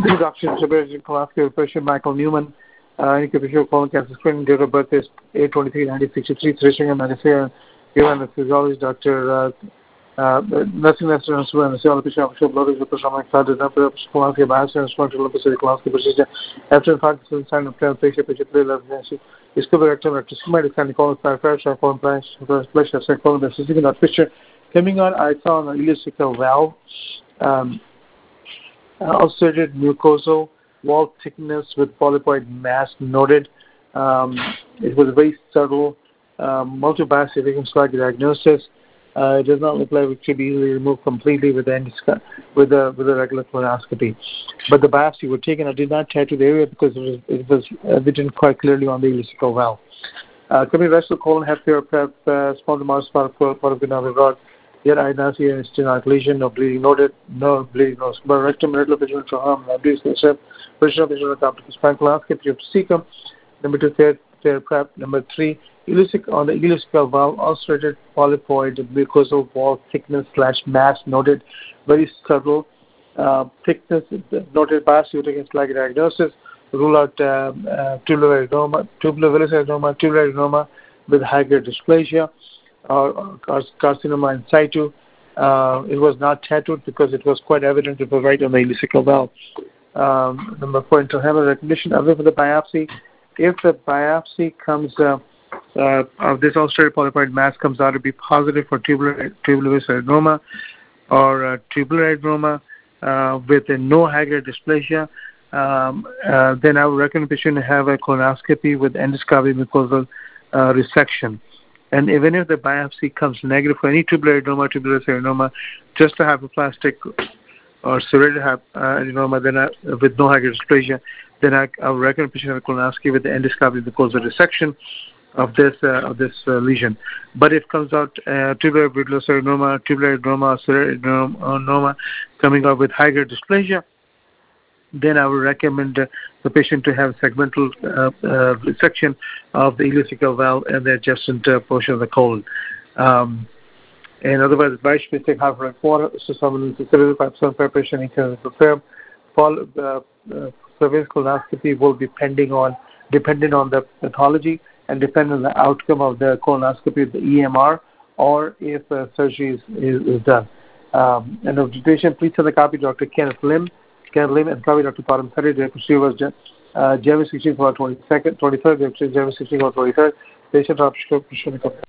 Dr. Jabir Kolaski, patient Michael Newman, incubation colon cancer screening, date of birth is 8/23/1963, Thrishing, Medicare, given physiologist Dr. Nursing Master and Student, patient official blood is the shaman started up Kolaski, biopsy and response to Kolaski procedure. After Parkinson's sign of patient 3 is covered rectum, rectus, and colon parish, colon flesh, colon, the system, that picture. Coming on, I saw an ileocecal valve. Ulcerated mucosal wall thickness with polypoid mass noted. It was very subtle. Multiple biopsy reconstruct diagnosis. It does not look like it could be easily removed completely with a regular colonoscopy. But the biopsy were taken. I did not tattoo the area because it was written quite clearly on the ileocecal valve. Coming rectal colon, healthcare prep, small amounts of rod. Yet I now see an stenotic lesion, no bleeding noted, no bleeding, no but rectum, regular visual trauma, abuse, visual complications, colonoscopy of cecum. Number 2, fair prep. Number 3, on the ileocecal valve, ulcerated polypoid mucosal wall thickness / mass noted, very subtle thickness noted. Biopsy taken like diagnosis. Rule out tubular adenoma with high-grade dysplasia. Or carcinoma in situ. It was not tattooed because it was quite evident it was right on the ileocecal valve. Number 4, intrahepatic recognition. Away from the biopsy, if the biopsy comes of this ulcerated polypoid mass comes out to be positive for tubular adenoma or tubular adenoma with no high-grade dysplasia, then I would recommend the patient to have a colonoscopy with endoscopic mucosal resection. And even if the biopsy comes negative for any tubular adenoma, just a hypoplastic or serrated adenoma, then with no high-grade dysplasia, then I would recommend patient have a colonoscopy with the endoscopic mucosal resection of this lesion. But if it comes out tubular adenoma, serrated adenoma coming out with high-grade dysplasia, then I would recommend the patient to have segmental resection of the ileocecal valve and the adjacent portion of the colon. And otherwise, biopsy half like water, so someone is considered by some preparation in terms of prepare. Surveillance colonoscopy will be dependent on the pathology and depend on the outcome of the colonoscopy, the EMR, or if surgery is done. And of the patient, please send a copy to Dr. Kenneth Lim, and copy Dr. Param Thari. The procedure was January 16th or 23rd. January 16th or 23rd. Patient option.